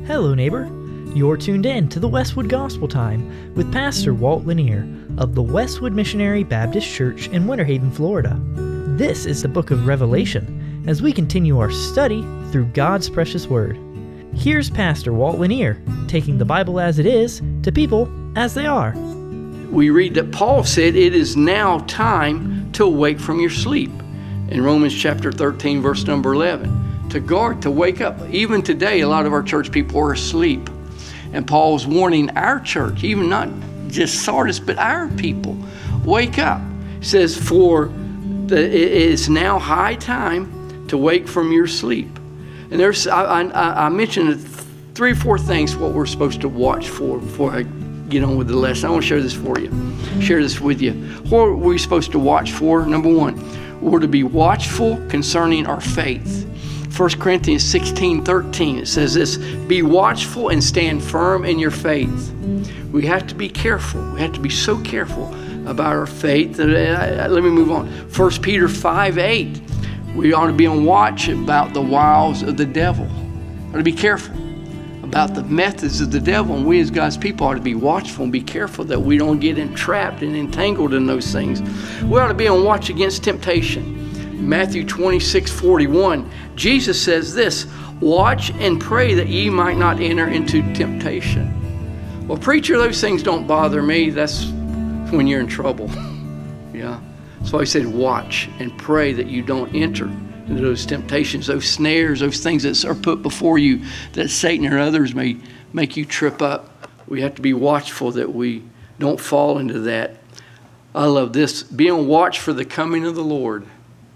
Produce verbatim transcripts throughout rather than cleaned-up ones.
Hello, neighbor. You're tuned in to the Westwood Gospel Time with Pastor Walt Lanier of the Westwood Missionary Baptist Church in Winter Haven, Florida. This is the book of Revelation as we continue our study through God's precious Word. Here's Pastor Walt Lanier taking the Bible as it is to people as they are. We read that Paul said it is now time to awake from your sleep. In Romans chapter thirteen, verse number eleven. To guard, to wake up. Even today, a lot of our church people are asleep. And Paul's warning our church, even not just Sardis, but our people, wake up. He says, for the, it is now high time to wake from your sleep. And there's, I, I, I mentioned three or four things what we're supposed to watch for before I get on with the lesson. I want to share this for you. Share this with you. What are we supposed to watch for? Number one, we're to be watchful concerning our faith. First Corinthians sixteen thirteen, it says this, be watchful and stand firm in your faith. We have to be careful. We have to be so careful about our faith. Let me move on. First Peter five eight, we ought to be on watch about the wiles of the devil. We ought to be careful about the methods of the devil, and we as God's people ought to be watchful and be careful that we don't get entrapped and entangled in those things. We ought to be on watch against temptation. Matthew twenty-six forty-one, Jesus says this, watch and pray that ye might not enter into temptation. Well, preacher, those things don't bother me. That's when you're in trouble. Yeah. So I said, watch and pray that you don't enter into those temptations, those snares, those things that are put before you that Satan or others may make you trip up. We have to be watchful that we don't fall into that. I love this. Be on watch for the coming of the Lord.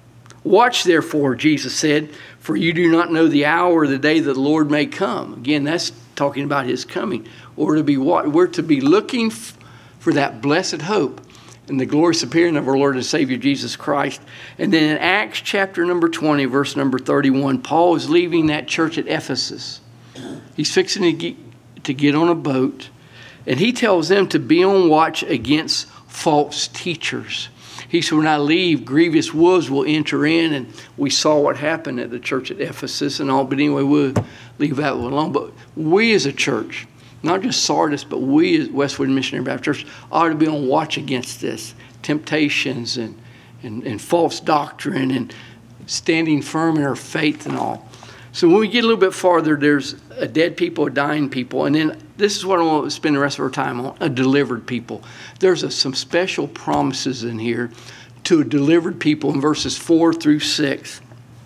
Watch therefore, Jesus said, for you do not know the hour or the day that the Lord may come. Again, that's talking about his coming. Or to be we're to be looking f- for that blessed hope and the glorious appearing of our Lord and Savior Jesus Christ. And then in Acts chapter number twenty, verse number thirty-one, Paul is leaving that church at Ephesus. He's fixing to get, to get on a boat, and he tells them to be on watch against false teachers. He said, when I leave, grievous wolves will enter in, and we saw what happened at the church at Ephesus and all, but anyway, we'll leave that one alone. But we as a church, not just Sardis, but we as Westwood Missionary Baptist Church ought to be on watch against this, temptations and, and, and false doctrine and standing firm in our faith and all. So when we get a little bit farther, there's a dead people, a dying people, and then this is what I want to spend the rest of our time on, a delivered people. There's a, some special promises in here to a delivered people in verses four through six.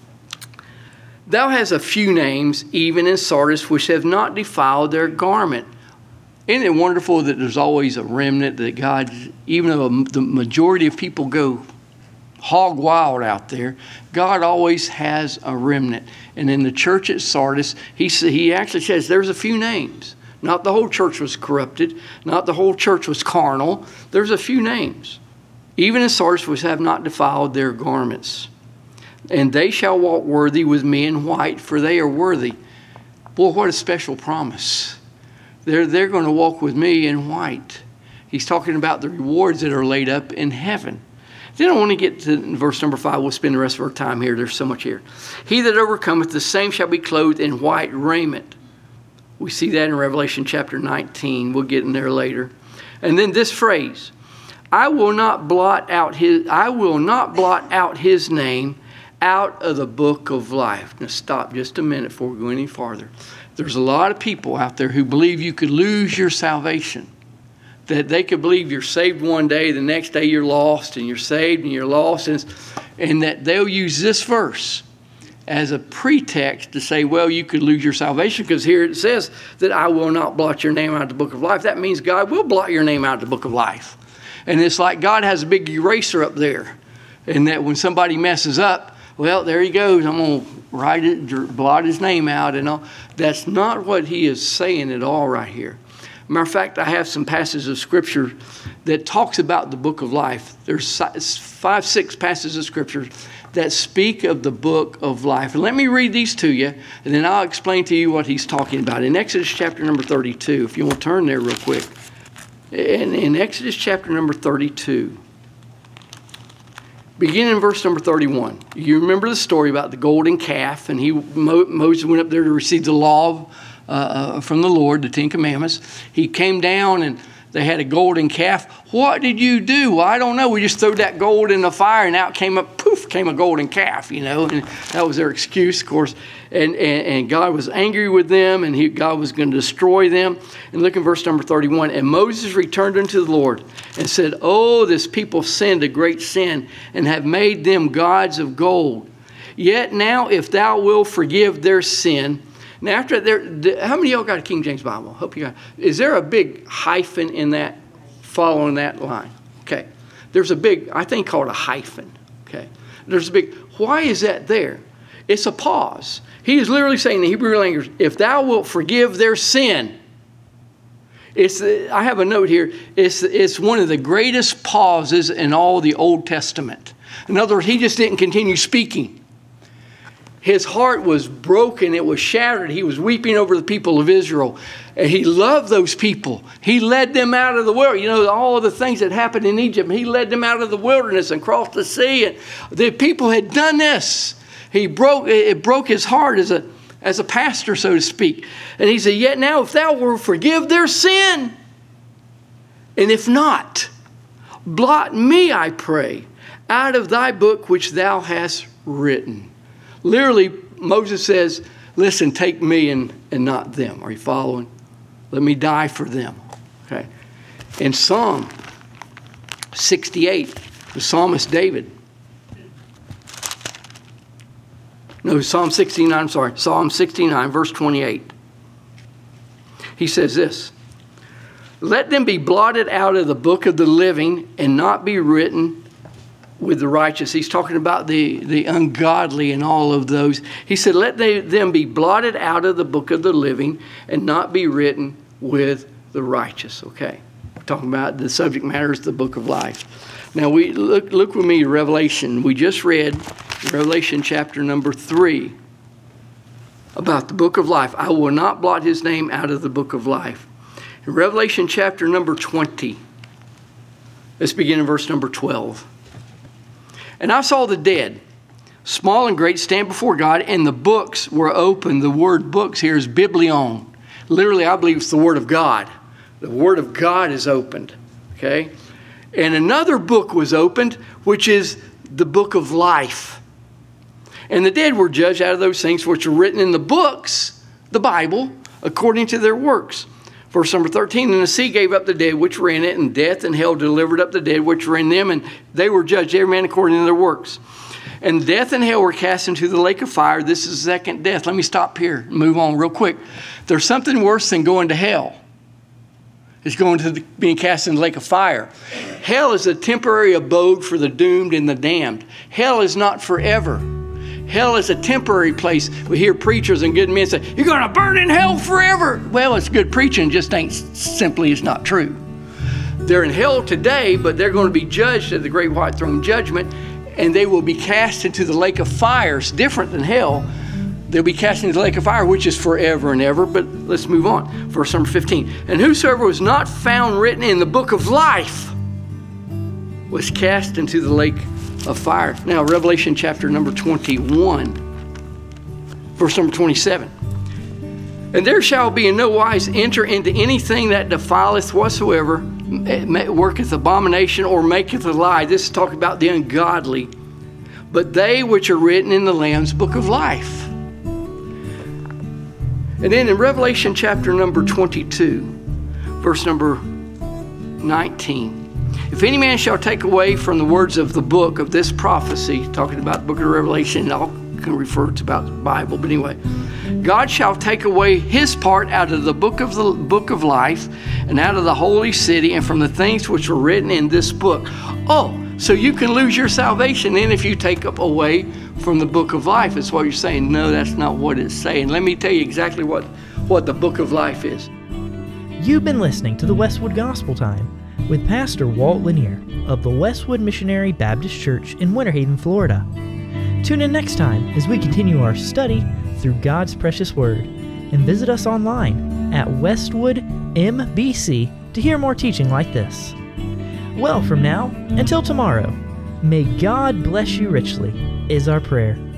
Thou hast a few names, even in Sardis, which have not defiled their garment. Isn't it wonderful that there's always a remnant that God, even though the majority of people go hog wild out there, God always has a remnant. And in the church at Sardis, he, he actually says there's a few names. Not the whole church was corrupted. Not the whole church was carnal. There's a few names. Even in Sardis, which have not defiled their garments. And they shall walk worthy with me in white, for they are worthy. Boy, what a special promise. They're, they're going to walk with me in white. He's talking about the rewards that are laid up in heaven. Then I want to get to verse number five. We'll spend the rest of our time here. There's so much here. He that overcometh, the same shall be clothed in white raiment. We see that in Revelation chapter nineteen. We'll get in there later. And then this phrase, I will not blot out his, I will not blot out his name out of the book of life. Now stop just a minute before we go any farther. There's a lot of people out there who believe you could lose your salvation. That they could believe you're saved one day, the next day you're lost, and you're saved and you're lost. And, and that they'll use this verse as a pretext to say, well, you could lose your salvation because here it says that I will not blot your name out of the book of life. That means God will blot your name out of the book of life. And it's like God has a big eraser up there. And that when somebody messes up, well, there he goes. I'm going to write it, blot his name out and all. That's not what he is saying at all right here. Matter of fact, I have some passages of Scripture that talks about the book of life. There's five, six passages of Scripture that speak of the book of life. And let me read these to you, and then I'll explain to you what he's talking about. In Exodus chapter number thirty-two, if you want to turn there real quick. In, in Exodus chapter number thirty-two, beginning in verse number thirty-one. You remember the story about the golden calf, and he Mo, Moses went up there to receive the law of uh, from the Lord, the Ten Commandments. He came down and they had a golden calf. What did you do? Well, I don't know. We just threw that gold in the fire and out came up, poof, came a golden calf, you know. And that was their excuse, of course. And, and, and God was angry with them and he, God was going to destroy them. And look in verse number thirty-one. And Moses returned unto the Lord and said, Oh, this people sinned a great sin and have made them gods of gold. Yet now if thou wilt forgive their sin. Now after there, how many of y'all got a King James Bible? Hope you got. Is there a big hyphen in that, following that line? Okay. There's a big, I think called a hyphen. Okay. There's a big, why is that there? It's a pause. He is literally saying in the Hebrew language, if thou wilt forgive their sin. It's, I have a note here. It's, it's one of the greatest pauses in all the Old Testament. In other words, he just didn't continue speaking. His heart was broken. It was shattered. He was weeping over the people of Israel. And he loved those people. He led them out of the world. You know, all of the things that happened in Egypt. He led them out of the wilderness and crossed the sea. And the people had done this. He broke, it broke his heart as a, as a pastor, so to speak. And he said, yet now if thou wilt forgive their sin, and if not, blot me, I pray, out of thy book which thou hast written. Literally, Moses says, listen, take me and, and not them. Are you following? Let me die for them. Okay. In Psalm sixty-eight, the psalmist David. No, Psalm sixty-nine, I'm sorry. Psalm sixty-nine, verse twenty-eight. He says this. Let them be blotted out of the book of the living and not be written with the righteous. He's talking about the, the ungodly and all of those. He said, let they, them be blotted out of the book of the living and not be written with the righteous. Okay. We're talking about the subject matter is the book of life. Now we look, look with me at Revelation. We just read Revelation chapter number three about the book of life. I will not blot his name out of the book of life. In Revelation chapter number twenty, let's begin in verse number twelve. And I saw the dead, small and great, stand before God, and the books were opened. The word books here is biblion. Literally, I believe it's the word of God. The word of God is opened. Okay? And another book was opened, which is the book of life. And the dead were judged out of those things which are written in the books, the Bible, according to their works. Verse number thirteen, and the sea gave up the dead which were in it, and death and hell delivered up the dead which were in them, and they were judged, every man according to their works. And death and hell were cast into the lake of fire. This is the second death. Let me stop here and move on real quick. There's something worse than going to hell. It's going to the, being cast in the lake of fire. Hell is a temporary abode for the doomed and the damned. Hell is not forever. Hell is a temporary place. We hear preachers and good men say, you're going to burn in hell forever. Well, it's good preaching, just ain't simply is not true. They're in hell today, but they're going to be judged at the great white throne judgment, and they will be cast into the lake of fire. It's different than hell. They'll be cast into the lake of fire, which is forever and ever. But let's move on. Verse number fifteen. And whosoever was not found written in the book of life was cast into the lake of fire. Now, Revelation chapter number twenty-one, verse number twenty-seven. And there shall be in no wise enter into anything that defileth whatsoever, worketh abomination, or maketh a lie. This is talking about the ungodly. But they which are written in the Lamb's book of life. And then in Revelation chapter number twenty-two, verse number nineteen. If any man shall take away from the words of the book of this prophecy, talking about the book of Revelation, I'll can refer to about the Bible, but anyway, God shall take away his part out of the book of the book of life, and out of the holy city, and from the things which were written in this book. Oh, so you can lose your salvation then if you take up away from the book of life. That's what you're saying. No, that's not what it's saying. Let me tell you exactly what, what the book of life is. You've been listening to the Westwood Gospel Time with Pastor Walt Lanier of the Westwood Missionary Baptist Church in Winter Haven, Florida. Tune in next time as we continue our study through God's precious Word, and visit us online at Westwood M B C to hear more teaching like this. Well, from now until tomorrow, may God bless you richly is our prayer.